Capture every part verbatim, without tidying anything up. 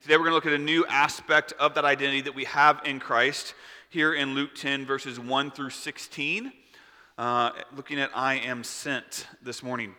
Today we're going to look at a new aspect of that identity that we have in Christ here in Luke ten, verses one through sixteen. Uh, looking at I am sent this morning.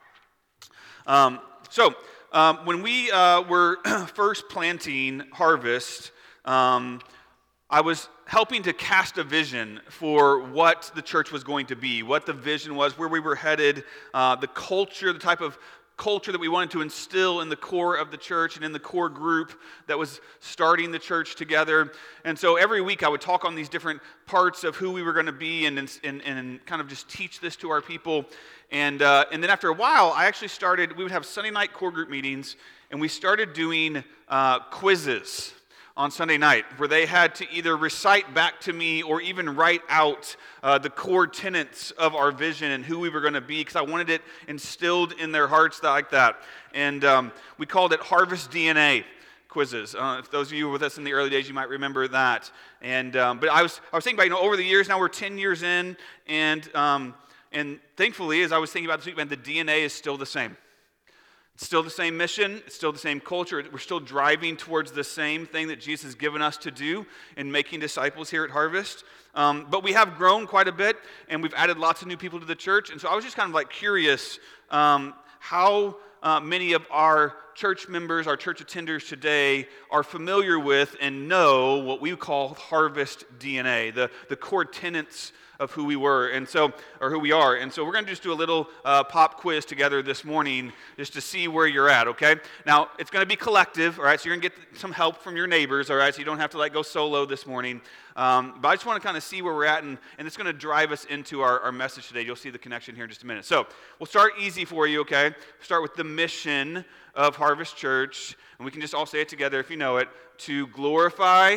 Um, so, um, when we uh, were first planting Harvest, um, I was helping to cast a vision for what the church was going to be, what the vision was, where we were headed, uh, the culture, the type of culture that we wanted to instill in the core of the church and in the core group that was starting the church together. And so every week I would talk on these different parts of who we were going to be and, and, and kind of just teach this to our people. And, uh, and then after a while, I actually started, we would have Sunday night core group meetings, and we started doing uh, quizzes on Sunday night, where they had to either recite back to me or even write out uh, the core tenets of our vision and who we were going to be, because I wanted it instilled in their hearts like that. And um, we called it Harvest D N A quizzes. Uh, if those of you were with us in the early days, you might remember that. And um, but I was I was thinking about, you know, over the years, now we're ten years in, and um, and thankfully, as I was thinking about this week, man, the D N A is still the same. It's still the same mission, it's still the same culture. We're still driving towards the same thing that Jesus has given us to do in making disciples here at Harvest. Um, but we have grown quite a bit, and we've added lots of new people to the church. And so I was just kind of like curious um, how uh, many of our church members, our church attenders today are familiar with and know what we call Harvest D N A, the, the core tenets of who we were, and so, or who we are. And so we're going to just do a little uh, pop quiz together this morning just to see where you're at, okay? Now, it's going to be collective, all right? So you're going to get some help from your neighbors, all right? So you don't have to like go solo this morning. Um, but I just want to kind of see where we're at, and, and it's going to drive us into our, our message today. You'll see the connection here in just a minute. So we'll start easy for you, okay? Start with the mission of Harvest Church, and we can just all say it together if you know it: to glorify.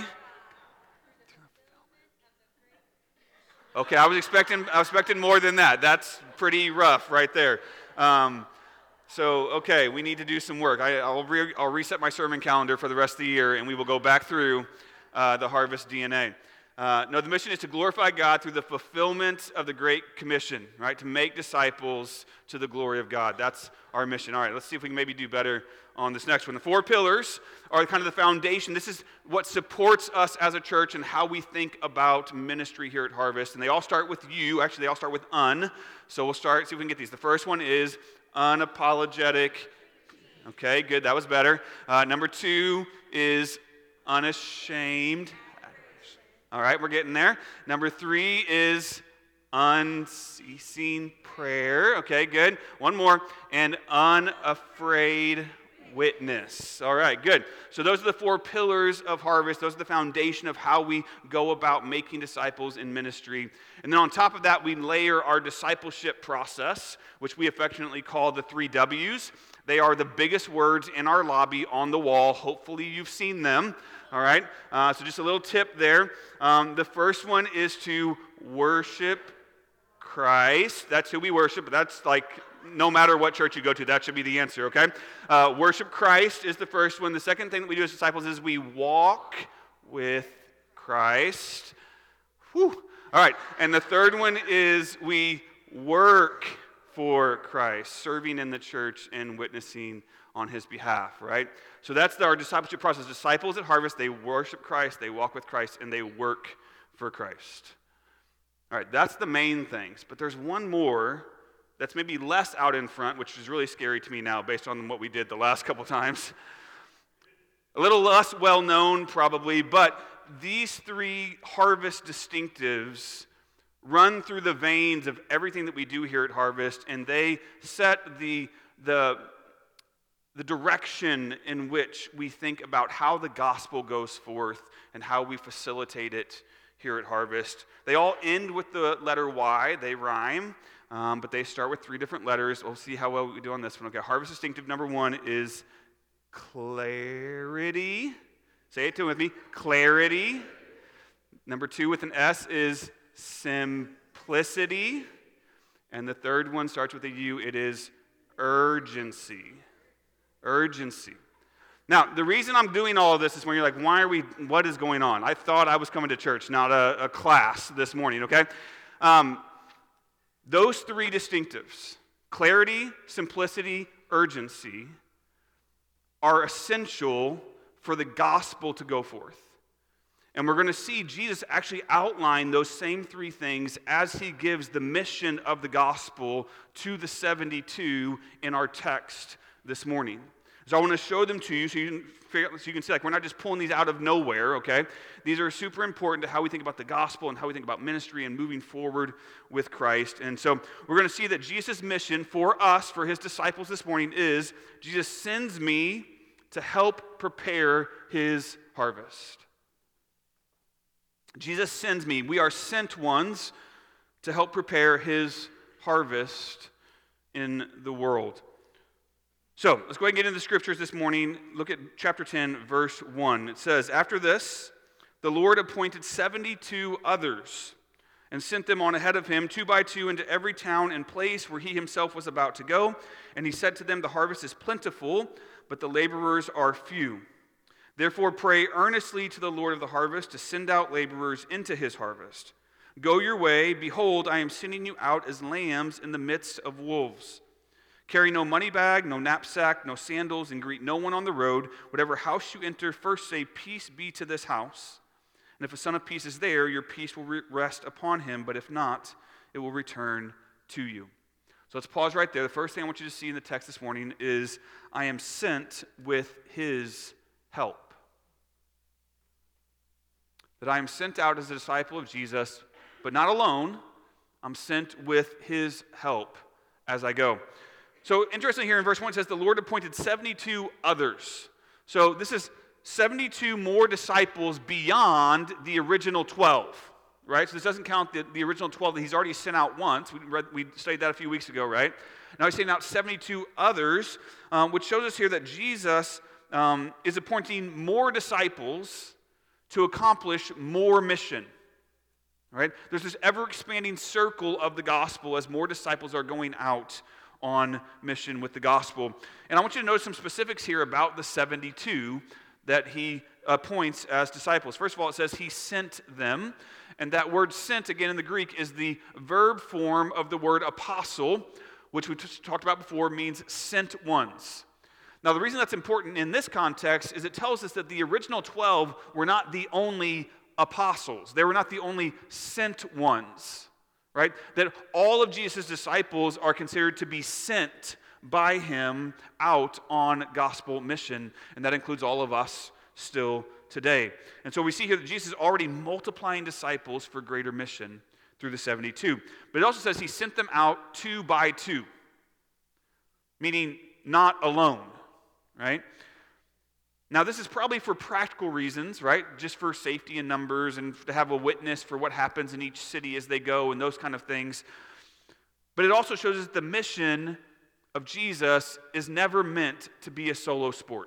Okay, I was expecting I was expecting more than that. That's pretty rough right there. Um, so, okay, we need to do some work. I, I'll, re, I'll reset my sermon calendar for the rest of the year, and we will go back through uh, the Harvest D N A. Uh, no, the mission is to glorify God through the fulfillment of the Great Commission, right? To make disciples to the glory of God. That's our mission. All right, let's see if we can maybe do better on this next one. The four pillars are kind of the foundation. This is what supports us as a church and how we think about ministry here at Harvest. And they all start with you. Actually, they all start with un. So we'll start, see if we can get these. The first one is unapologetic. Okay, good. That was better. Uh, number two is unashamed. All right, we're getting there. Number three is unceasing prayer. Okay, good. One more. And unafraid witness. All right, good. So those are the four pillars of Harvest. Those are the foundation of how we go about making disciples in ministry. And then on top of that, we layer our discipleship process, which we affectionately call the three W's. They are the biggest words in our lobby on the wall. Hopefully you've seen them. All right, uh, so just a little tip there. Um, the first one is to worship Christ. That's who we worship, but that's like no matter what church you go to, that should be the answer, okay? Uh, worship Christ is the first one. The second thing that we do as disciples is we walk with Christ. Whew. All right, and the third one is we work for Christ, serving in the church and witnessing on his behalf, right? So that's our discipleship process. Disciples at Harvest, they worship Christ, they walk with Christ, and they work for Christ. All right, that's the main things. But there's one more that's maybe less out in front, which is really scary to me now based on what we did the last couple times. A little less well-known probably, but these three Harvest distinctives run through the veins of everything that we do here at Harvest, and they set the the the direction in which we think about how the gospel goes forth and how we facilitate it here at Harvest. They all end with the letter Y. They rhyme, um, but they start with three different letters. We'll see how well we do on this one. Okay, Harvest distinctive number one is clarity. Say it to with me. Clarity. Number two with an S is simplicity. And the third one starts with a U. It is urgency. Urgency. Now, the reason I'm doing all of this is when you're like, why are we, what is going on? I thought I was coming to church, not a, a class this morning, okay? Um, those three distinctives, clarity, simplicity, urgency, are essential for the gospel to go forth. And we're going to see Jesus actually outline those same three things as he gives the mission of the gospel to the seventy-two in our text this morning. So I want to show them to you so you can figure out, so you can see, like, we're not just pulling these out of nowhere, okay? These are super important to how we think about the gospel and how we think about ministry and moving forward with Christ. And so we're going to see that Jesus' mission for us, for his disciples this morning, is Jesus sends me to help prepare his harvest. Jesus sends me. We are sent ones to help prepare his harvest in the world. So, let's go ahead and get into the scriptures this morning. Look at chapter ten, verse one. It says, "After this, the Lord appointed seventy-two others and sent them on ahead of him, two by two, into every town and place where he himself was about to go. And he said to them, 'The harvest is plentiful, but the laborers are few. Therefore pray earnestly to the Lord of the harvest to send out laborers into his harvest. Go your way. Behold, I am sending you out as lambs in the midst of wolves. Carry no money bag, no knapsack, no sandals, and greet no one on the road. Whatever house you enter, first say, peace be to this house. And if a son of peace is there, your peace will rest upon him, but if not, it will return to you.'" So let's pause right there. The first thing I want you to see in the text this morning is, I am sent with his help. That I am sent out as a disciple of Jesus, but not alone. I'm sent with his help as I go. So interesting here in verse one, it says, the Lord appointed seventy-two others. So this is seventy-two more disciples beyond the original twelve, right? So this doesn't count the, the original twelve that he's already sent out once. We, read, we studied that a few weeks ago, right? Now he's sending out seventy-two others, um, which shows us here that Jesus um, is appointing more disciples to accomplish more mission. Right? There's this ever-expanding circle of the gospel as more disciples are going out on mission with the gospel. And I want you to notice some specifics here about the seventy-two that he appoints as disciples. First of all, it says he sent them. And that word sent, again in the Greek, is the verb form of the word apostle, which we talked about before, means sent ones. Now, the reason that's important in this context is it tells us that the original twelve were not the only apostles. They were not the only sent ones, right? That all of Jesus' disciples are considered to be sent by him out on gospel mission, and that includes all of us still today. And so we see here that Jesus is already multiplying disciples for greater mission through the seventy-two. But it also says he sent them out two by two, meaning not alone. Right? Now, this is probably for practical reasons, right? Just for safety in numbers and to have a witness for what happens in each city as they go and those kind of things. But it also shows us that the mission of Jesus is never meant to be a solo sport.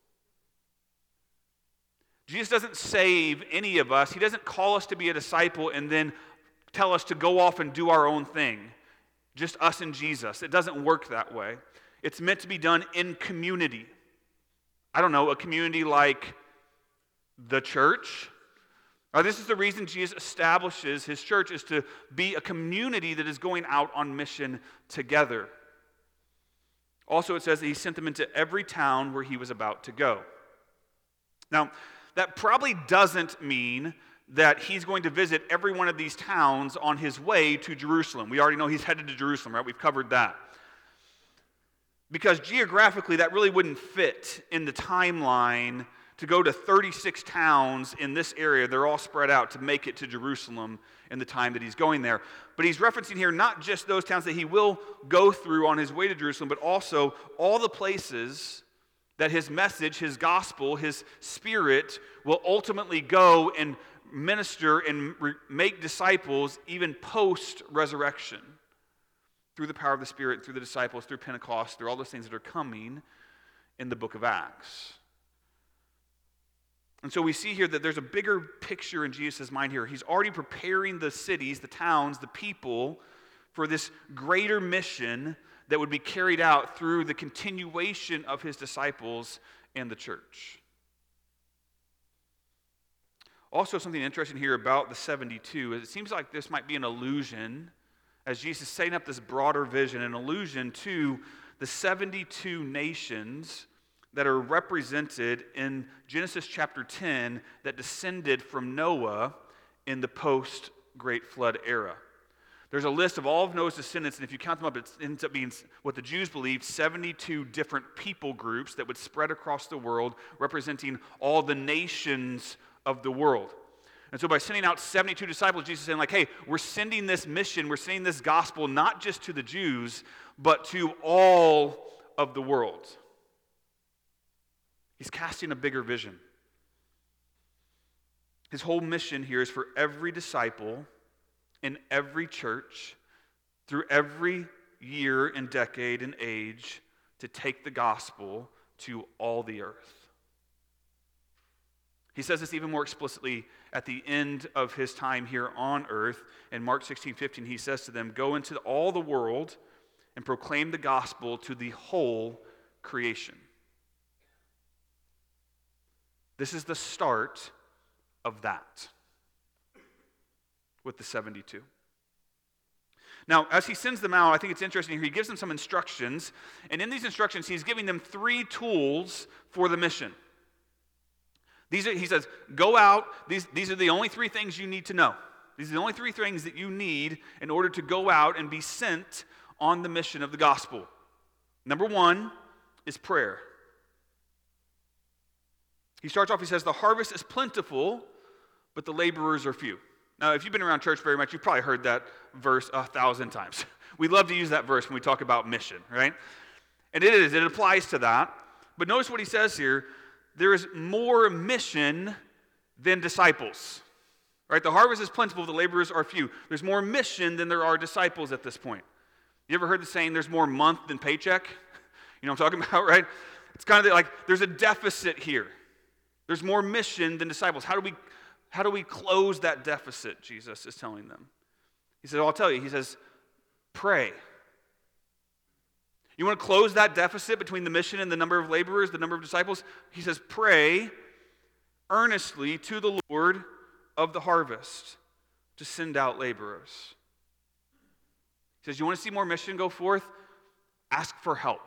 Jesus doesn't save any of us. He doesn't call us to be a disciple and then tell us to go off and do our own thing. Just us and Jesus. It doesn't work that way. It's meant to be done in community. I don't know, a community like the church. Now, this is the reason Jesus establishes his church, is to be a community that is going out on mission together. Also, it says that he sent them into every town where he was about to go. Now, that probably doesn't mean that he's going to visit every one of these towns on his way to Jerusalem. We already know he's headed to Jerusalem, right? We've covered that. Because geographically, that really wouldn't fit in the timeline to go to thirty-six towns in this area. They're all spread out to make it to Jerusalem in the time that he's going there. But he's referencing here not just those towns that he will go through on his way to Jerusalem, but also all the places that his message, his gospel, his spirit will ultimately go and minister and re- make disciples even post-resurrection. Through the power of the Spirit, through the disciples, through Pentecost, through all those things that are coming in the book of Acts. And so we see here that there's a bigger picture in Jesus' mind here. He's already preparing the cities, the towns, the people for this greater mission that would be carried out through the continuation of his disciples and the church. Also, something interesting here about the seventy-two is it seems like this might be an allusion, as Jesus is setting up this broader vision, an allusion to the seventy-two nations that are represented in Genesis chapter ten that descended from Noah in the post-Great Flood era. There's a list of all of Noah's descendants, and if you count them up, it ends up being what the Jews believed, seventy-two different people groups that would spread across the world, representing all the nations of the world. And so by sending out seventy-two disciples, Jesus is saying, like, hey, we're sending this mission, we're sending this gospel not just to the Jews, but to all of the world. He's casting a bigger vision. His whole mission here is for every disciple in every church, through every year and decade and age, to take the gospel to all the earth. He says this even more explicitly at the end of his time here on earth. In Mark sixteen fifteen, he says to them, "Go into all the world and proclaim the gospel to the whole creation." This is the start of that with the seventy-two. Now, as he sends them out, I think it's interesting here. He gives them some instructions, and in these instructions, he's giving them three tools for the mission. These are, he says, go out. These, these are the only three things you need to know. These are the only three things that you need in order to go out and be sent on the mission of the gospel. Number one is prayer. He starts off, he says, the harvest is plentiful, but the laborers are few. Now, if you've been around church very much, you've probably heard that verse a thousand times. We love to use that verse when we talk about mission, right? And it is, it applies to that. But notice what he says here. There is more mission than disciples. Right? The harvest is plentiful, the laborers are few. There's more mission than there are disciples at this point. You ever heard the saying, there's more month than paycheck? You know what I'm talking about, right? It's kind of like, there's a deficit here. There's more mission than disciples. How do we How do we close that deficit, Jesus is telling them? He says, well, I'll tell you. He says, pray. You want to close that deficit between the mission and the number of laborers, the number of disciples? He says, pray earnestly to the Lord of the harvest to send out laborers. He says, you want to see more mission go forth? Ask for help.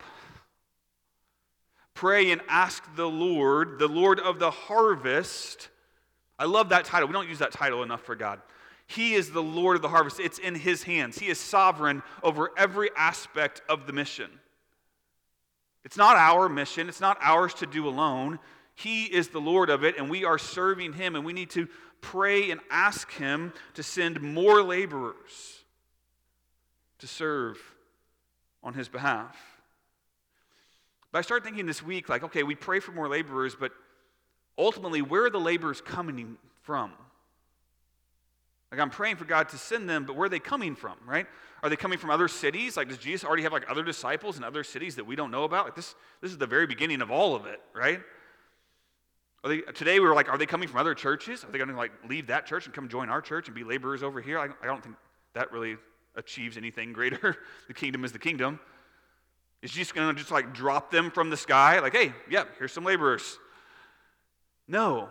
Pray and ask the Lord, the Lord of the harvest. I love that title. We don't use that title enough for God. He is the Lord of the harvest. It's in his hands. He is sovereign over every aspect of the mission. It's not our mission. It's not ours to do alone. He is the Lord of it, and we are serving him, and we need to pray and ask him to send more laborers to serve on his behalf. But I started thinking this week, like, okay, we pray for more laborers, but ultimately, where are the laborers coming from? Like, I'm praying for God to send them, but where are they coming from, right? Are they coming from other cities? Like, does Jesus already have, like, other disciples in other cities that we don't know about? Like, this, this is the very beginning of all of it, right? Are they, today, we were like, are they coming from other churches? Are they going to, like, leave that church and come join our church and be laborers over here? I, I don't think that really achieves anything greater. The kingdom is the kingdom. Is Jesus going to just, like, drop them from the sky? Like, hey, yeah, here's some laborers. No.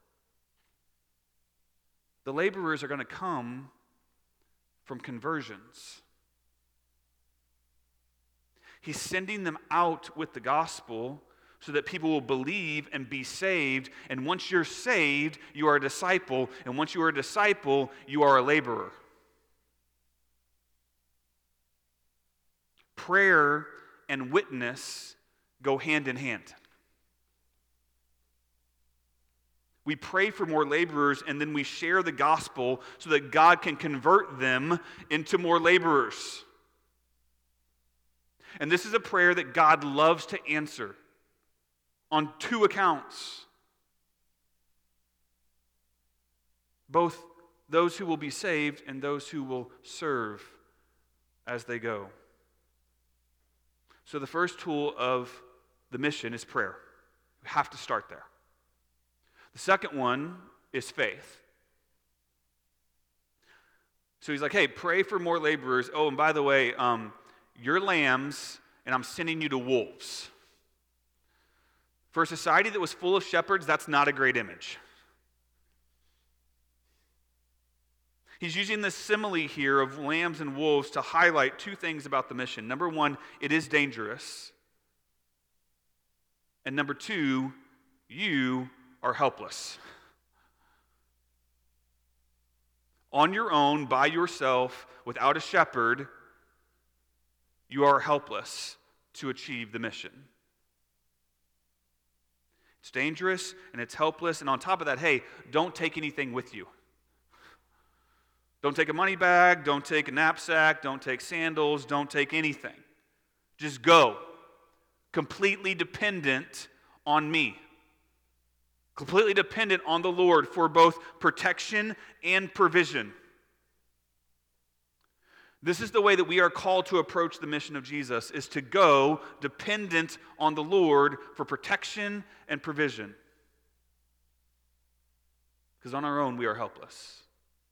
The laborers are going to come from conversions. He's sending them out with the gospel so that people will believe and be saved. And once you're saved, you are a disciple. And once you are a disciple, you are a laborer. Prayer and witness go hand in hand. We pray for more laborers, and then we share the gospel so that God can convert them into more laborers. And this is a prayer that God loves to answer on two accounts. Both those who will be saved and those who will serve as they go. So the first tool of the mission is prayer. We have to start there. The second one is faith. So he's like, hey, pray for more laborers. Oh, and by the way, um, you're lambs, and I'm sending you to wolves. For a society that was full of shepherds, that's not a great image. He's using this simile here of lambs and wolves to highlight two things about the mission. Number one, it is dangerous. And number two, you are helpless. On your own, by yourself, without a shepherd, you are helpless to achieve the mission. It's dangerous and it's helpless. And on top of that, hey, don't take anything with you. Don't take a money bag, don't take a knapsack, don't take sandals, don't take anything. Just go. Completely dependent on me. Completely dependent on the Lord for both protection and provision. This is the way that we are called to approach the mission of Jesus, is to go dependent on the Lord for protection and provision. Because on our own, we are helpless.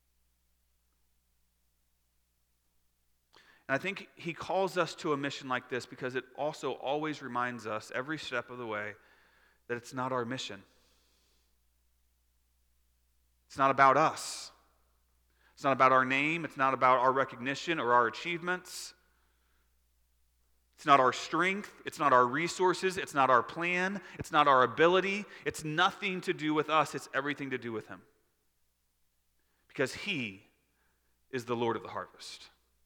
And I think he calls us to a mission like this because it also always reminds us every step of the way that it's not our mission. It's not about us. It's not about our name. It's not about our recognition or our achievements. It's not our strength. It's not our resources. It's not our plan. It's not our ability. It's nothing to do with us. It's everything to do with him. Because he is the Lord of the harvest.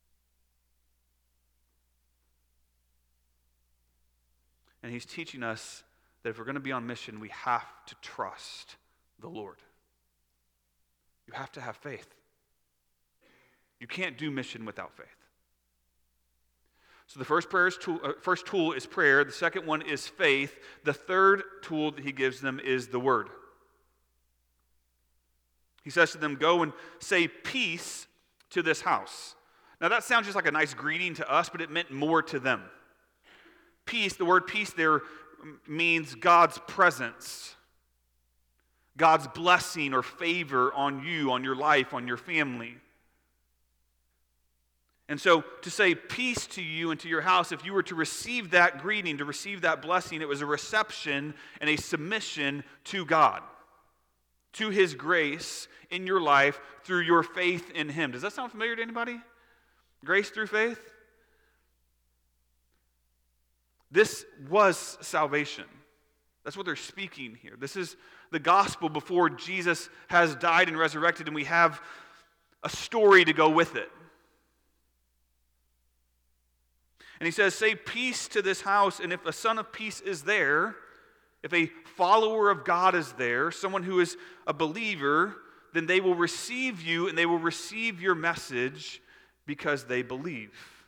And he's teaching us that if we're going to be on mission, we have to trust the Lord. You have to have faith. You can't do mission without faith. So the first prayer is tool, uh, first tool is prayer. The second one is faith. The third tool that he gives them is the word. He says to them, go and say peace to this house. Now that sounds just like a nice greeting to us, but it meant more to them. Peace, the word peace there means God's presence. God's blessing or favor on you, on your life, on your family. And so to say peace to you and to your house, if you were to receive that greeting, to receive that blessing, it was a reception and a submission to God, to his grace in your life through your faith in him. Does that sound familiar to anybody? Grace through faith? This was salvation. That's what they're speaking here. This is the gospel before Jesus has died and resurrected, and we have a story to go with it. And he says, say peace to this house, and if a son of peace is there, if a follower of God is there, someone who is a believer, then they will receive you and they will receive your message because they believe.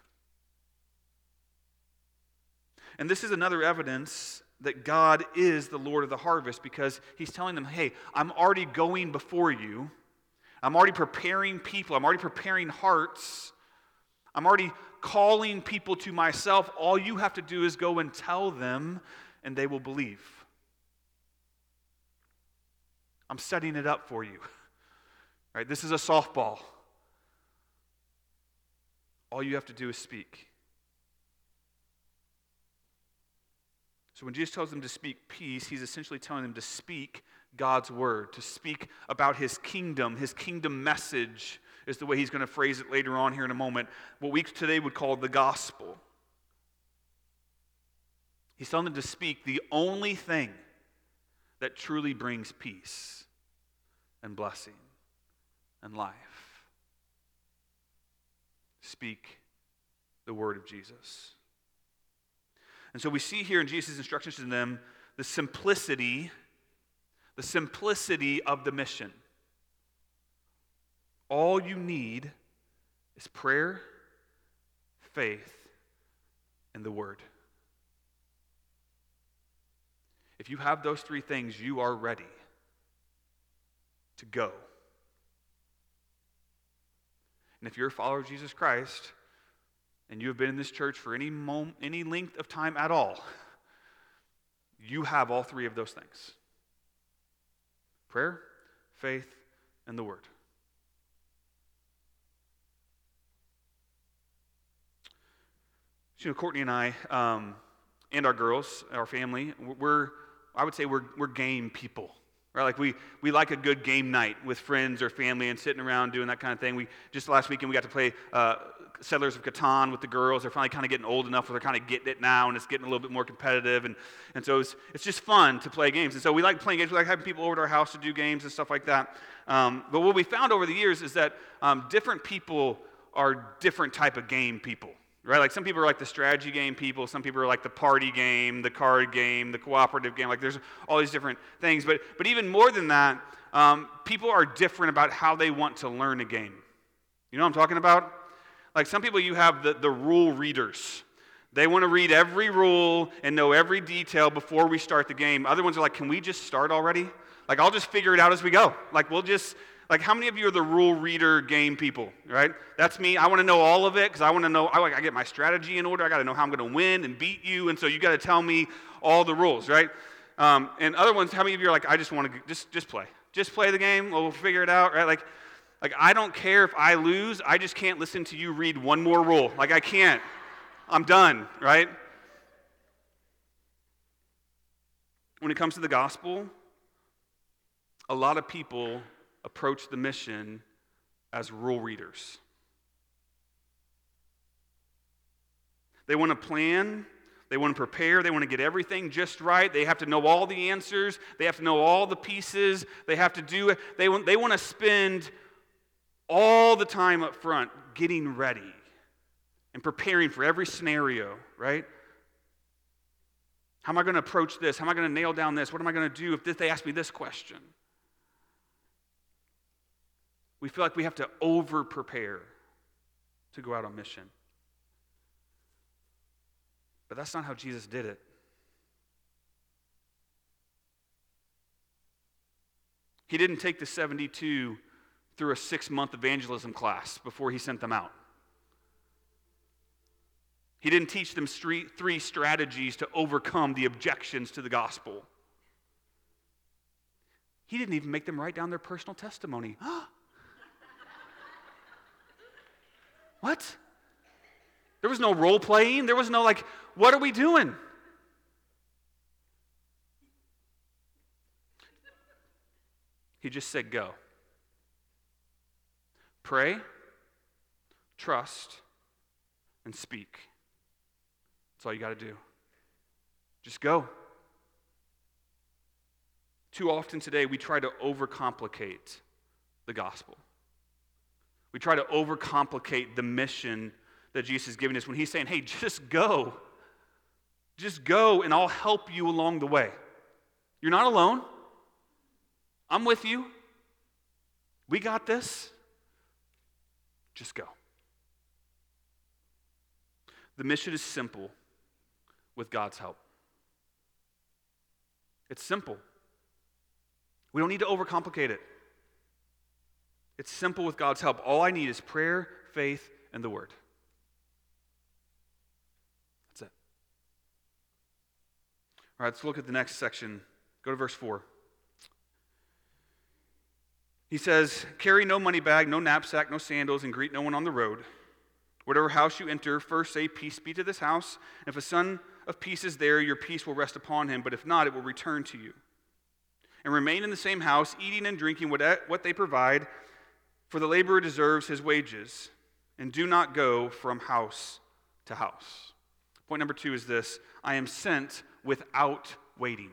And this is another evidence that God is the Lord of the harvest, because he's telling them, hey, I'm already going before you. I'm already preparing people. I'm already preparing hearts. I'm already calling people to myself. All you have to do is go and tell them, and they will believe. I'm setting it up for you. Right? This is a softball. All you have to do is speak. So when Jesus tells them to speak peace, he's essentially telling them to speak God's word, to speak about his kingdom. His kingdom message is the way he's going to phrase it later on here in a moment. What we today would call the gospel. He's telling them to speak the only thing that truly brings peace and blessing and life. Speak the word of Jesus. And so we see here in Jesus' instructions to them the simplicity, the simplicity of the mission. All you need is prayer, faith, and the word. If you have those three things, you are ready to go. And if you're a follower of Jesus Christ, and you have been in this church for any moment, any length of time at all, you have all three of those things. Prayer, faith, and the word. So, you know, Courtney and I, um, and our girls, our family, we're, I would say we're, we're game people. Right? Like we, we like a good game night with friends or family and sitting around doing that kind of thing. We just last weekend we got to play uh, Settlers of Catan with the girls. They're finally kind of getting old enough where they're kind of getting it now, and it's getting a little bit more competitive. And, and so it's, it's just fun to play games. And so we like playing games. We like having people over to our house to do games and stuff like that. Um, but what we found over the years is that um, different people are different type of game people. Right? Like some people are like the strategy game people, some people are like the party game, the card game, the cooperative game. Like there's all these different things. But but even more than that, um, people are different about how they want to learn a game. You know what I'm talking about? Like some people, you have the, the rule readers. They want to read every rule and know every detail before we start the game. Other ones are like, can we just start already? Like I'll just figure it out as we go. Like we'll just... Like, how many of you are the rule reader game people, right? That's me. I want to know all of it because I want to know, I, I get my strategy in order. I got to know how I'm going to win and beat you, and so you got to tell me all the rules, right? Um, and other ones, how many of you are like, I just want to, just, just play. Just play the game. We'll figure it out, right? Like, like, I don't care if I lose. I just can't listen to you read one more rule. Like, I can't. I'm done, right? When it comes to the gospel, a lot of people approach the mission as rule readers. They want to plan, they want to prepare, they want to get everything just right. They have to know all the answers, they have to know all the pieces, they have to do it. They want, they want to spend all the time up front getting ready and preparing for every scenario, right? How am I going to approach this? How am I going to nail down this? What am I going to do if they ask me this question? We feel like we have to over-prepare to go out on mission. But that's not how Jesus did it. He didn't take the seventy-two through a six-month evangelism class before he sent them out. He didn't teach them three strategies to overcome the objections to the gospel. He didn't even make them write down their personal testimony. What? There was no role playing. There was no like, what are we doing? He just said, go. Pray, trust, and speak. That's all you got to do. Just go. Too often today, we try to overcomplicate the gospel. We try to overcomplicate the mission that Jesus is giving us when he's saying, hey, just go. Just go and I'll help you along the way. You're not alone. I'm with you. We got this. Just go. The mission is simple with God's help. It's simple. We don't need to overcomplicate it. It's simple with God's help. All I need is prayer, faith, and the Word. That's it. All right, let's look at the next section. Go to verse four. He says, carry no money bag, no knapsack, no sandals, and greet no one on the road. Whatever house you enter, first say, peace be to this house. And if a son of peace is there, your peace will rest upon him. But if not, it will return to you. And remain in the same house, eating and drinking what they provide, for the laborer deserves his wages, and do not go from house to house. Point number two is this: I am sent without waiting.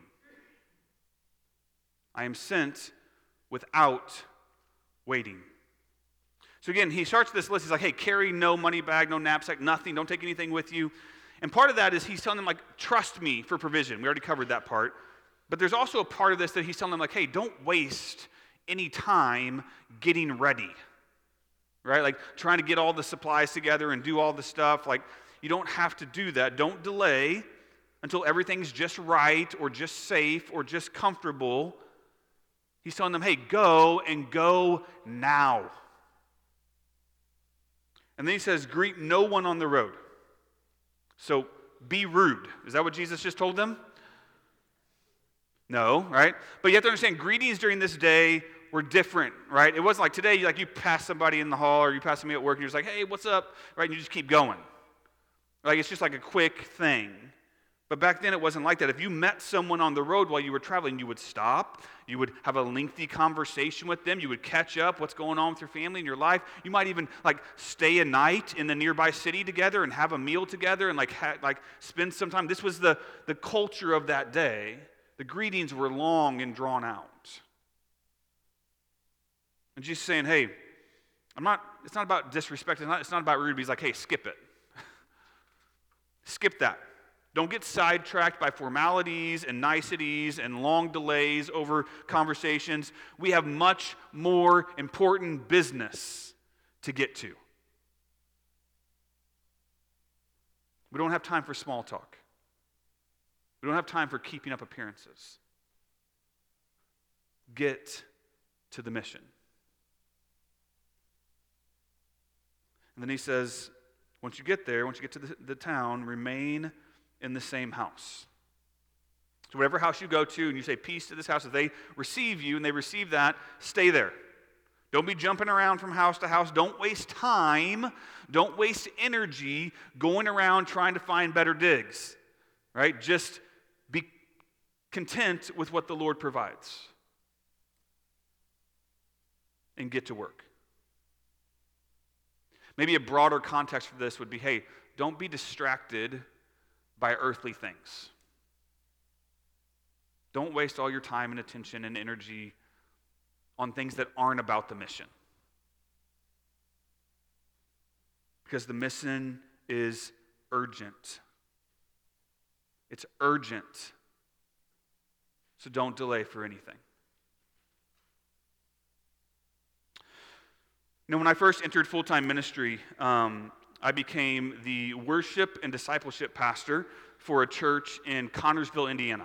I am sent without waiting. So again, he starts this list. He's like, hey, carry no money bag, no knapsack, nothing. Don't take anything with you. And part of that is he's telling them, like, trust me for provision. We already covered that part. But there's also a part of this that he's telling them, like, hey, don't waste any time getting ready, right? Like trying to get all the supplies together and do all the stuff. Like, you don't have to do that. Don't delay until everything's just right or just safe or just comfortable. He's telling them, hey, go and go now. And then he says, greet no one on the road. So be rude. Is that what Jesus just told them? No, right? But you have to understand, greetings during this day were different, right? It wasn't like today, like you pass somebody in the hall or you pass somebody at work and you're just like, hey, what's up? Right? And you just keep going. Like it's just like a quick thing. But back then it wasn't like that. If you met someone on the road while you were traveling, you would stop. You would have a lengthy conversation with them. You would catch up what's going on with your family and your life. You might even like stay a night in the nearby city together and have a meal together and like ha- like spend some time. This was the, the culture of that day. The greetings were long and drawn out. And Jesus saying, hey, I'm not, it's not about disrespect. It's not, it's not about rude. But he's like, hey, skip it. Skip that. Don't get sidetracked by formalities and niceties and long delays over conversations. We have much more important business to get to. We don't have time for small talk. We don't have time for keeping up appearances. Get to the mission. And then he says, once you get there, once you get to the, the town, remain in the same house. So whatever house you go to and you say peace to this house, if they receive you and they receive that, stay there. Don't be jumping around from house to house. Don't waste time. Don't waste energy going around trying to find better digs. Right? Just be content with what the Lord provides. And get to work. Maybe a broader context for this would be, hey, don't be distracted by earthly things. Don't waste all your time and attention and energy on things that aren't about the mission. Because the mission is urgent. It's urgent. So don't delay for anything. You know, when I first entered full-time ministry, um, I became the worship and discipleship pastor for a church in Connersville, Indiana.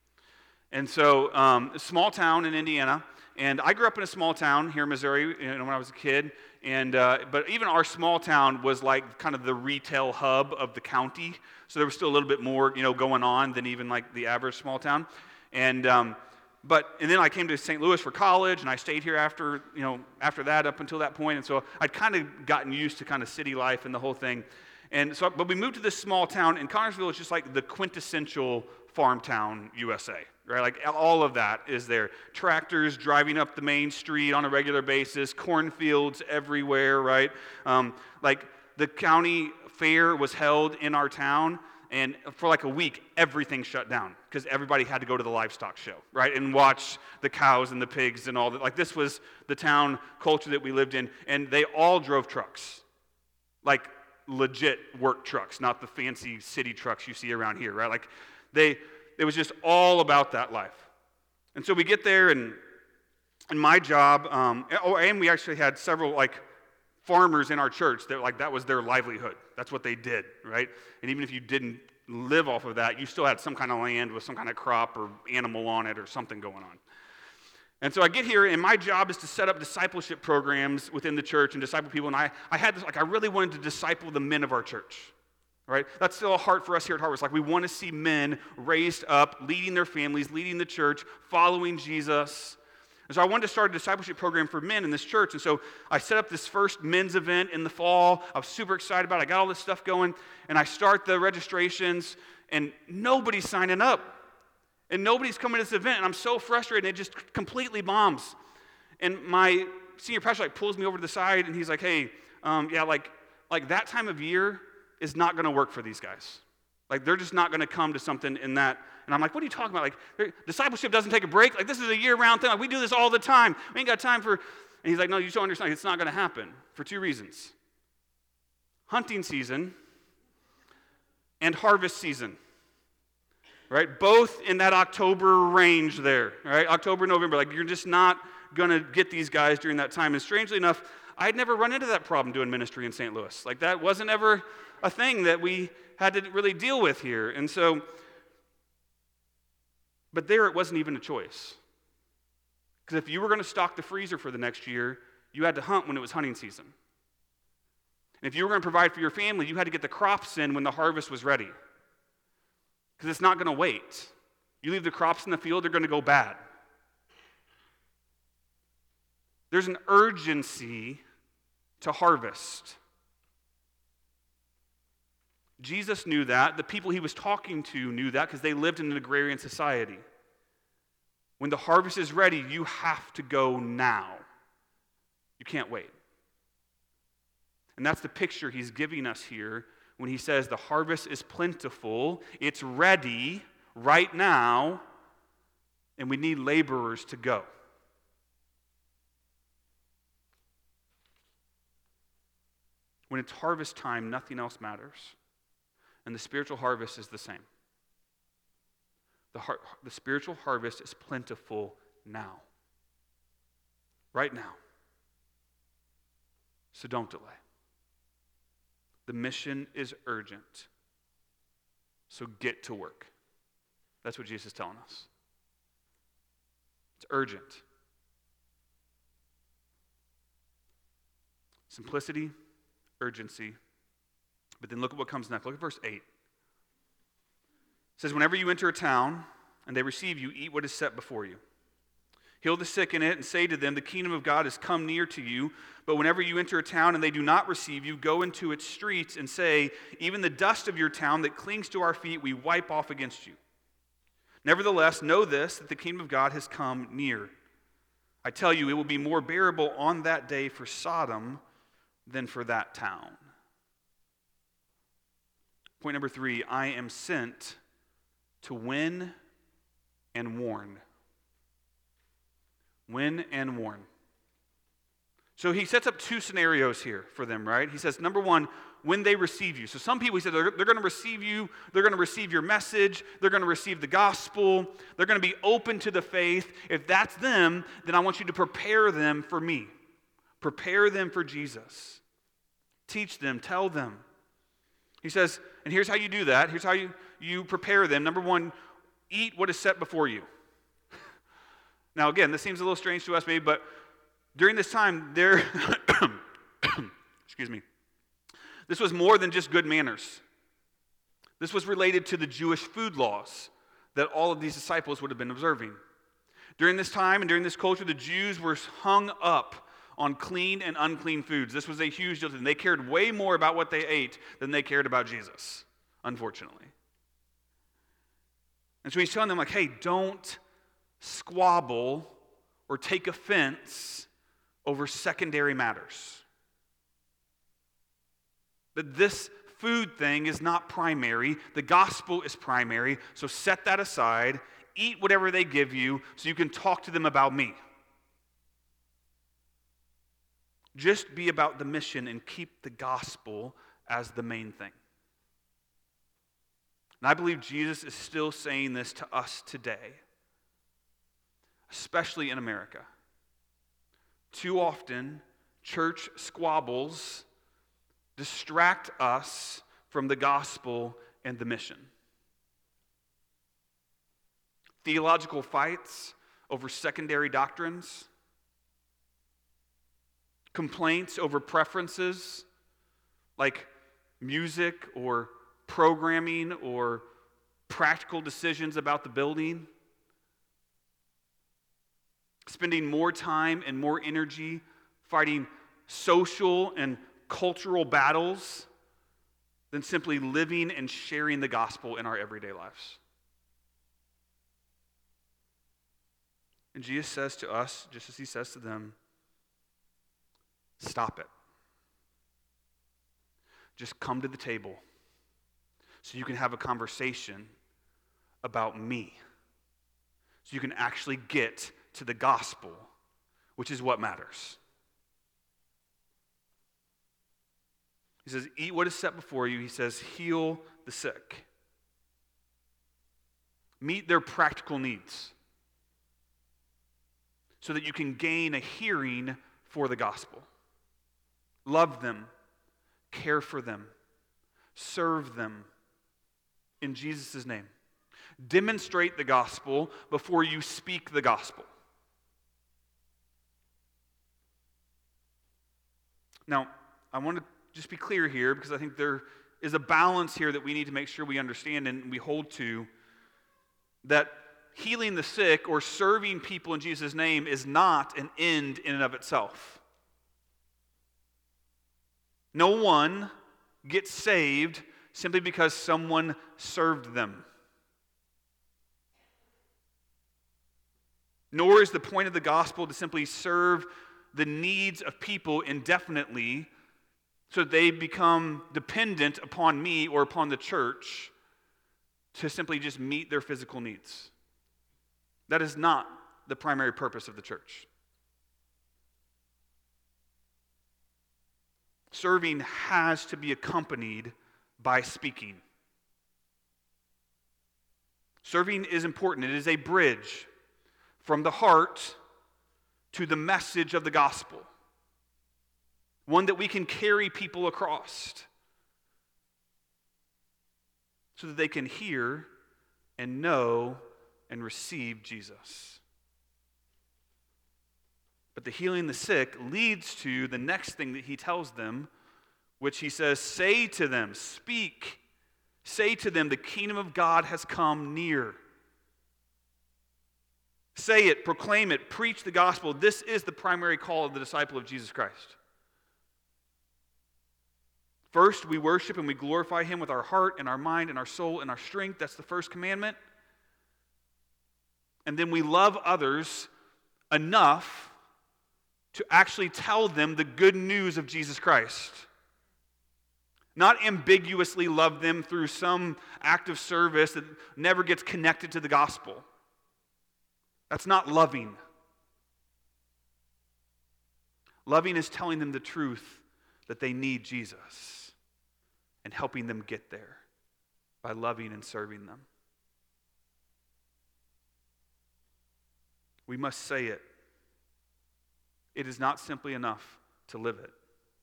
And so, um, a small town in Indiana, and I grew up in a small town here in Missouri, you know, when I was a kid. And uh, but even our small town was like kind of the retail hub of the county, so there was still a little bit more, you know, going on than even like the average small town. And um, But, and then I came to Saint Louis for college, and I stayed here after, you know, after that, up until that point, and so I'd kind of gotten used to kind of city life and the whole thing. And so, but we moved to this small town, and Connersville is just like the quintessential farm town U S A, right? Like all of that is there. Tractors driving up the main street on a regular basis, cornfields everywhere, right? Um, like the county fair was held in our town, and for like a week, everything shut down because everybody had to go to the livestock show, right? And watch the cows and the pigs and all that. Like this was the town culture that we lived in. And they all drove trucks, like legit work trucks, not the fancy city trucks you see around here, right? Like they, it was just all about that life. And so we get there, and, and my job, um, oh, and we actually had several like farmers in our church that like that was their livelihood. That's what they did, right? And even if you didn't live off of that, you still had some kind of land with some kind of crop or animal on it or something going on. And so I get here, and my job is to set up discipleship programs within the church and disciple people. And I, I had this, like, I really wanted to disciple the men of our church, right? That's still a heart for us here at Harvest. Like, we want to see men raised up, leading their families, leading the church, following Jesus. And so I wanted to start a discipleship program for men in this church. And so I set up this first men's event in the fall. I was super excited about it. I got all this stuff going. And I start the registrations, and nobody's signing up. And nobody's coming to this event. And I'm so frustrated. And it just completely bombs. And my senior pastor like pulls me over to the side, and he's like, hey, um, yeah, like, like that time of year is not going to work for these guys. Like, they're just not going to come to something in that. And I'm like, what are you talking about? Like, discipleship doesn't take a break. Like, this is a year-round thing. Like, we do this all the time. We ain't got time for... And he's like, no, you just don't understand. It's not going to happen for two reasons. Hunting season and harvest season, right? Both in that October range there, right? October, November. Like, you're just not going to get these guys during that time. And strangely enough, I'd never run into that problem doing ministry in Saint Louis. Like, that wasn't ever a thing that we had to really deal with here. And so... But there it wasn't even a choice. Because if you were going to stock the freezer for the next year, you had to hunt when it was hunting season. And if you were going to provide for your family, you had to get the crops in when the harvest was ready. Because it's not going to wait. You leave the crops in the field, they're going to go bad. There's an urgency to harvest. Jesus knew that. The people he was talking to knew that because they lived in an agrarian society. When the harvest is ready, you have to go now. You can't wait. And that's the picture he's giving us here when he says the harvest is plentiful, it's ready right now, and we need laborers to go. When it's harvest time, nothing else matters. And the spiritual harvest is the same. The, har- the spiritual harvest is plentiful now. Right now. So don't delay. The mission is urgent. So get to work. That's what Jesus is telling us. It's urgent. Simplicity, urgency. But then look at what comes next. Look at verse eight. It says, whenever you enter a town and they receive you, eat what is set before you. Heal the sick in it and say to them, the kingdom of God has come near to you. But whenever you enter a town and they do not receive you, go into its streets and say, even the dust of your town that clings to our feet, we wipe off against you. Nevertheless, know this, that the kingdom of God has come near. I tell you, it will be more bearable on that day for Sodom than for that town. Point number three, I am sent to win and warn. Win and warn. So he sets up two scenarios here for them, right? He says, number one, when they receive you. So some people, he said, they're, they're going to receive you, they're going to receive your message, they're going to receive the gospel, they're going to be open to the faith. If that's them, then I want you to prepare them for me. Prepare them for Jesus. Teach them, tell them. He says, and here's how you do that. Here's how you, you prepare them. Number one, eat what is set before you. Now, again, this seems a little strange to us maybe, but during this time, there, excuse me, this was more than just good manners. This was related to the Jewish food laws that all of these disciples would have been observing. During this time and during this culture, the Jews were hung up on clean and unclean foods. This was a huge deal to them. They cared way more about what they ate than they cared about Jesus, unfortunately. And so he's telling them, like, hey, don't squabble or take offense over secondary matters. That this food thing is not primary. The gospel is primary. So set that aside. Eat whatever they give you so you can talk to them about me. Just be about the mission and keep the gospel as the main thing. And I believe Jesus is still saying this to us today, especially in America. Too often, church squabbles distract us from the gospel and the mission. Theological fights over secondary doctrines, complaints over preferences like music or programming or practical decisions about the building, spending more time and more energy fighting social and cultural battles than simply living and sharing the gospel in our everyday lives. And Jesus says to us, just as he says to them, stop it. Just come to the table so you can have a conversation about me. So you can actually get to the gospel, which is what matters. He says, eat what is set before you. He says, heal the sick. Meet their practical needs so that you can gain a hearing for the gospel. Love them, care for them, serve them in Jesus' name. Demonstrate the gospel before you speak the gospel. Now, I want to just be clear here because I think there is a balance here that we need to make sure we understand and we hold to, that healing the sick or serving people in Jesus' name is not an end in and of itself. No one gets saved simply because someone served them. Nor is the point of the gospel to simply serve the needs of people indefinitely so that they become dependent upon me or upon the church to simply just meet their physical needs. That is not the primary purpose of the church. Serving has to be accompanied by speaking. Serving is important. It is a bridge from the heart to the message of the gospel. One that we can carry people across so that they can hear and know and receive Jesus. But the healing the sick leads to the next thing that he tells them, which he says, say to them, speak, say to them, the kingdom of God has come near. Say it, proclaim it, preach the gospel. This is the primary call of the disciple of Jesus Christ. First, we worship and we glorify him with our heart and our mind and our soul and our strength. That's the first commandment. And then we love others enough to actually tell them the good news of Jesus Christ. Not ambiguously love them through some act of service that never gets connected to the gospel. That's not loving. Loving is telling them the truth that they need Jesus and helping them get there by loving and serving them. We must say it. It is not simply enough to live it.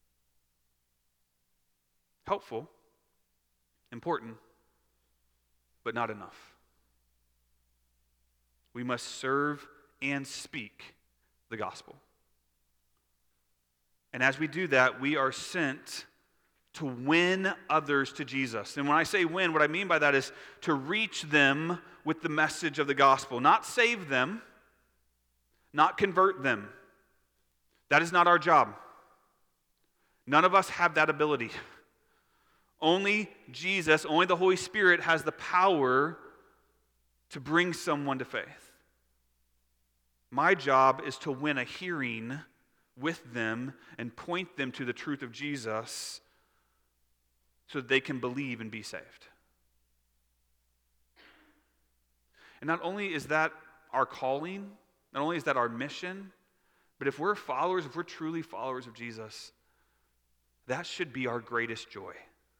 Helpful, important, but not enough. We must serve and speak the gospel. And as we do that, we are sent to win others to Jesus. And when I say win, what I mean by that is to reach them with the message of the gospel. Not save them, not convert them. That is not our job. None of us have that ability. Only Jesus, only the Holy Spirit has the power to bring someone to faith. My job is to win a hearing with them and point them to the truth of Jesus so that they can believe and be saved. And not only is that our calling, not only is that our mission, but if we're followers, if we're truly followers of Jesus, that should be our greatest joy.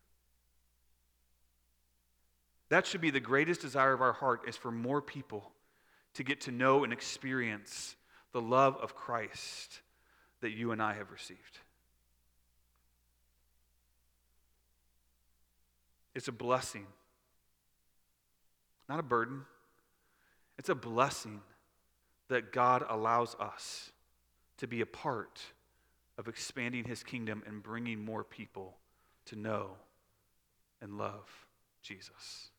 That should be the greatest desire of our heart, is for more people to get to know and experience the love of Christ that you and I have received. It's a blessing, not a burden. It's a blessing that God allows us to be a part of expanding his kingdom and bringing more people to know and love Jesus.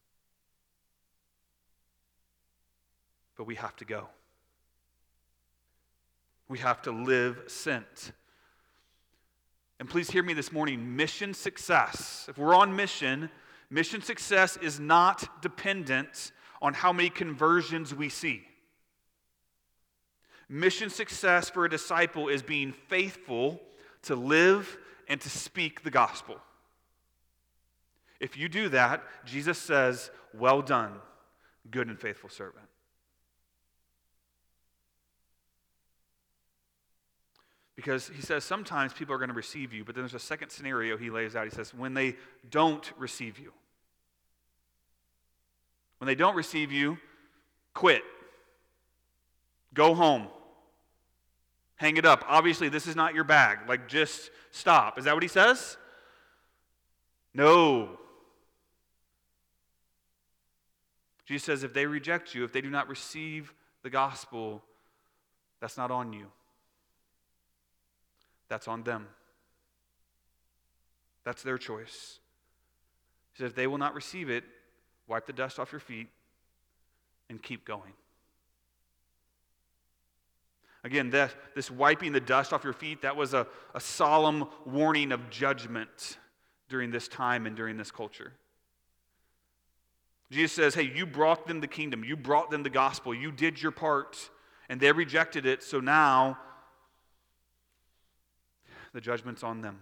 But we have to go. We have to live sent. And please hear me this morning, mission success, if we're on mission, mission success is not dependent on how many conversions we see. Mission success for a disciple is being faithful to live and to speak the gospel. If you do that, Jesus says, well done, good and faithful servant. Because he says sometimes people are going to receive you, but then there's a second scenario he lays out. He says, when they don't receive you. When they don't receive you, quit. Go home. Hang it up. Obviously, this is not your bag. Like, just stop. Is that what he says? No. Jesus says, if they reject you, if they do not receive the gospel, that's not on you. That's on them. That's their choice. He says, if they will not receive it, wipe the dust off your feet and keep going. Again, that, this wiping the dust off your feet, that was a, a solemn warning of judgment during this time and during this culture. Jesus says, hey, you brought them the kingdom. You brought them the gospel. You did your part, and they rejected it, so now the judgment's on them.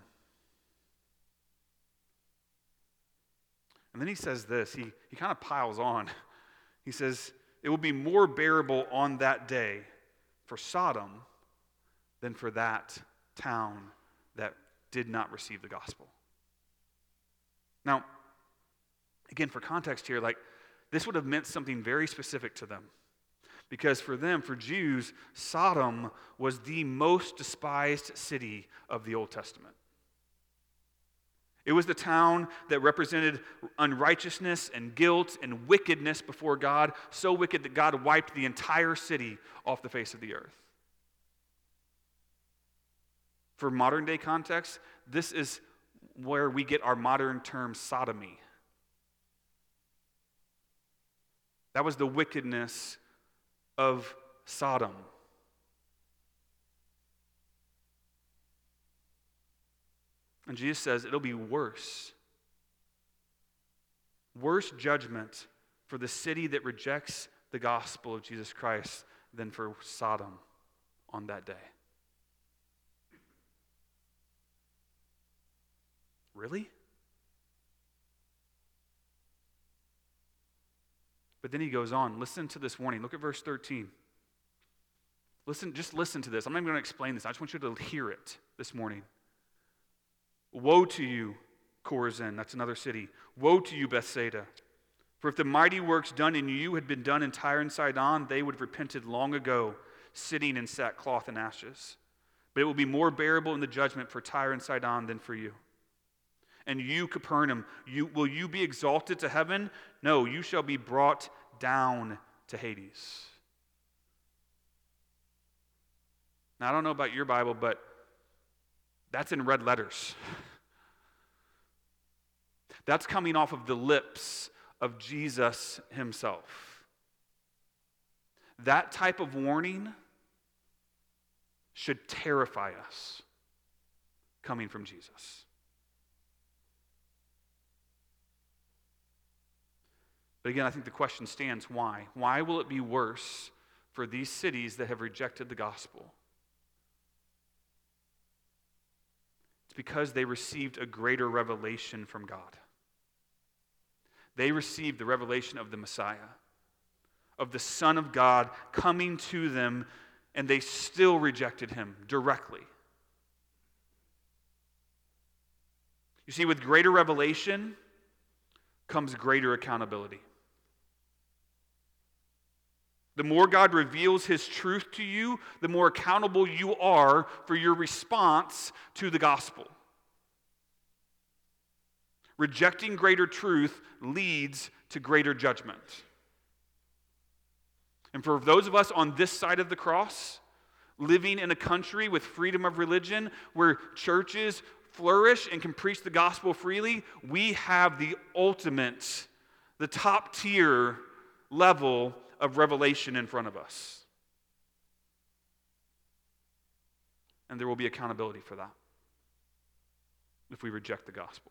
And then he says this. He, he kind of piles on. He says, it will be more bearable on that day for Sodom than for that town that did not receive the gospel. Now, again, for context here, like, this would have meant something very specific to them. Because for them, for Jews, Sodom was the most despised city of the Old Testament. It was the town that represented unrighteousness and guilt and wickedness before God, so wicked that God wiped the entire city off the face of the earth. For modern day context, this is where we get our modern term sodomy. That was the wickedness of Sodom. And Jesus says it'll be worse. Worse judgment for the city that rejects the gospel of Jesus Christ than for Sodom on that day. Really? But then he goes on. Listen to this warning. Look at verse thirteen. Listen, just listen to this. I'm not even going to explain this. I just want you to hear it this morning. Woe to you, Chorazin. That's another city. Woe to you, Bethsaida. For if the mighty works done in you had been done in Tyre and Sidon, they would have repented long ago, sitting in sackcloth and ashes. But it will be more bearable in the judgment for Tyre and Sidon than for you. And you, Capernaum, you, will you be exalted to heaven? No, you shall be brought down to Hades. Now, I don't know about your Bible, but that's in red letters. That's coming off of the lips of Jesus himself. That type of warning should terrify us coming from Jesus. But again, I think the question stands, why? Why will it be worse for these cities that have rejected the gospel? It's because they received a greater revelation from God. They received the revelation of the Messiah, of the Son of God coming to them, and they still rejected him directly. You see, with greater revelation comes greater accountability. The more God reveals his truth to you, the more accountable you are for your response to the gospel. Rejecting greater truth leads to greater judgment. And for those of us on this side of the cross, living in a country with freedom of religion, where churches flourish and can preach the gospel freely, we have the ultimate, the top tier level of revelation in front of us. And there will be accountability for that if we reject the gospel.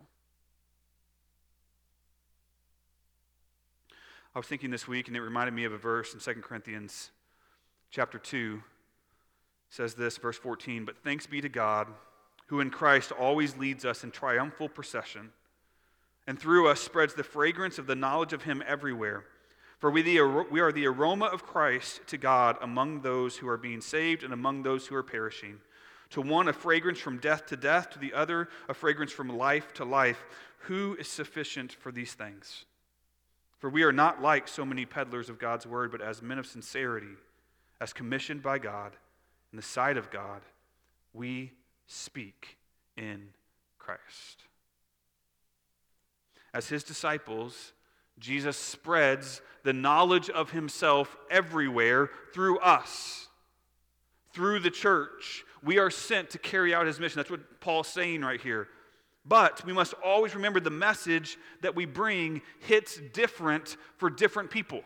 I was thinking this week, and it reminded me of a verse in Second Corinthians chapter two. It says this, verse fourteen, "But thanks be to God, who in Christ always leads us in triumphal procession, and through us spreads the fragrance of the knowledge of him everywhere. For we, the, we are the aroma of Christ to God among those who are being saved and among those who are perishing. To one, a fragrance from death to death, to the other, a fragrance from life to life. Who is sufficient for these things? For we are not like so many peddlers of God's word, but as men of sincerity, as commissioned by God, in the sight of God, we speak in Christ." As his disciples, Jesus spreads the knowledge of himself everywhere through us, through the church. We are sent to carry out his mission. That's what Paul's saying right here. But we must always remember the message that we bring hits different for different people.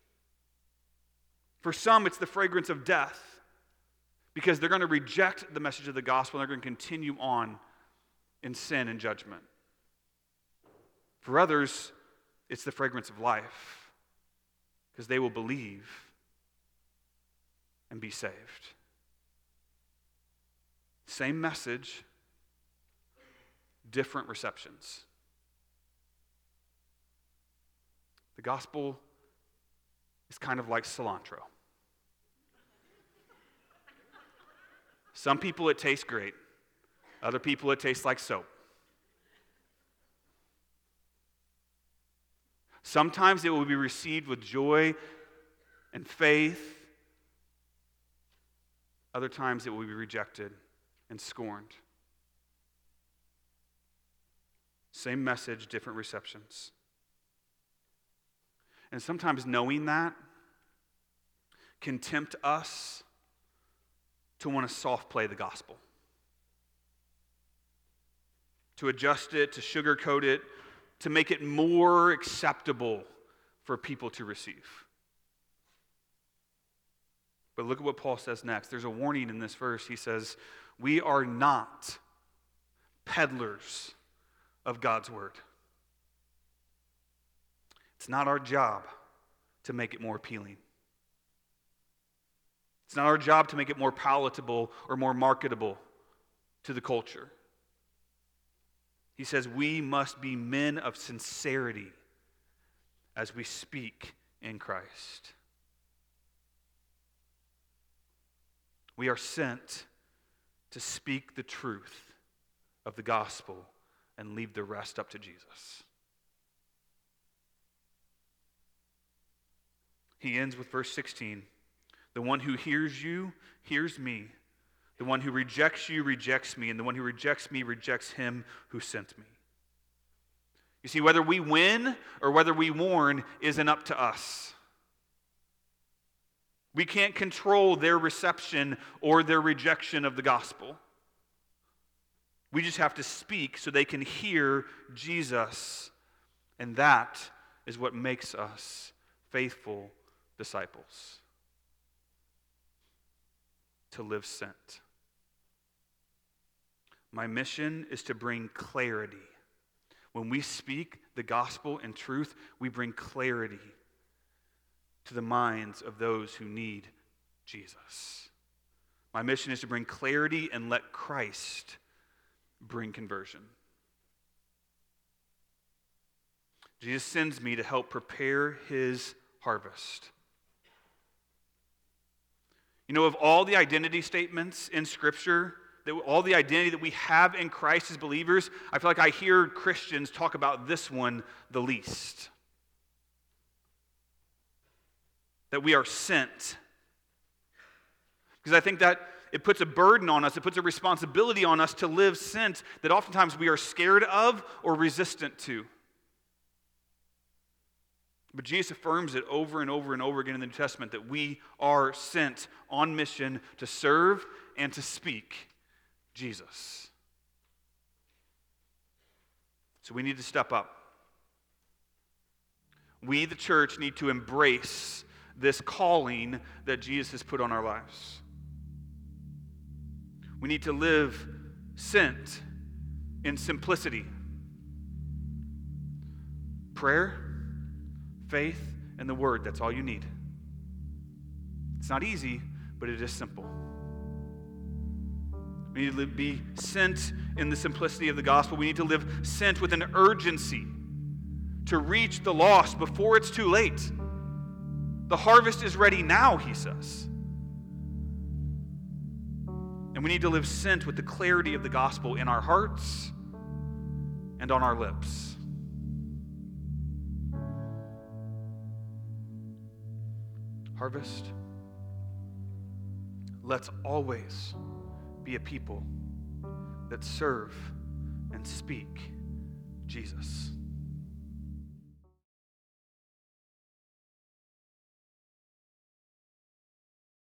For some, it's the fragrance of death, because they're going to reject the message of the gospel and they're going to continue on in sin and judgment. For others, it's the fragrance of life, because they will believe and be saved. Same message, different receptions. The gospel is kind of like cilantro. Some people it tastes great. Other people it tastes like soap. Sometimes it will be received with joy and faith. Other times it will be rejected and scorned. Same message, different receptions. And sometimes knowing that can tempt us to want to soft play the gospel, to adjust it, to sugarcoat it, to make it more acceptable for people to receive. But look at what Paul says next. There's a warning in this verse. He says, we are not peddlers of God's word. It's not our job to make it more appealing. It's not our job to make it more palatable or more marketable to the culture. He says we must be men of sincerity as we speak in Christ. We are sent to speak the truth of the gospel and leave the rest up to Jesus. He ends with verse sixteen. The one who hears you hears me. The one who rejects you rejects me. And the one who rejects me rejects him who sent me. You see, whether we win or whether we warn isn't up to us. We can't control their reception or their rejection of the gospel. We just have to speak so they can hear Jesus. And that is what makes us faithful disciples. To live sent. My mission is to bring clarity. When we speak the gospel and truth, we bring clarity to the minds of those who need Jesus. My mission is to bring clarity and let Christ bring conversion. Jesus sends me to help prepare his harvest. You know, of all the identity statements in Scripture, that all the identity that we have in Christ as believers, I feel like I hear Christians talk about this one the least. That we are sent. Because I think that it puts a burden on us, it puts a responsibility on us to live sent that oftentimes we are scared of or resistant to. But Jesus affirms it over and over and over again in the New Testament that we are sent on mission to serve and to speak Jesus. So we need to step up. We, the church, need to embrace this calling that Jesus has put on our lives. We need to live sent in simplicity. Prayer, faith, and the word, that's all you need. It's not easy, but it is simple. We need to be sent in the simplicity of the gospel. We need to live sent with an urgency to reach the lost before it's too late. The harvest is ready now, he says. And we need to live sent with the clarity of the gospel in our hearts and on our lips. Harvest, let's always be a people that serve and speak Jesus.